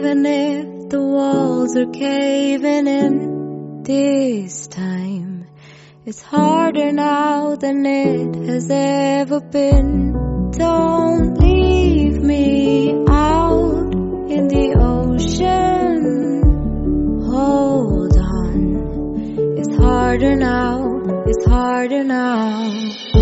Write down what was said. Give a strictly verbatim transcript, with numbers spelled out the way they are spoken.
even if the walls are caving in this time. It's harder now than it has ever been. Don't leave me out in the ocean. Hold on. It's harder now. It's harder now.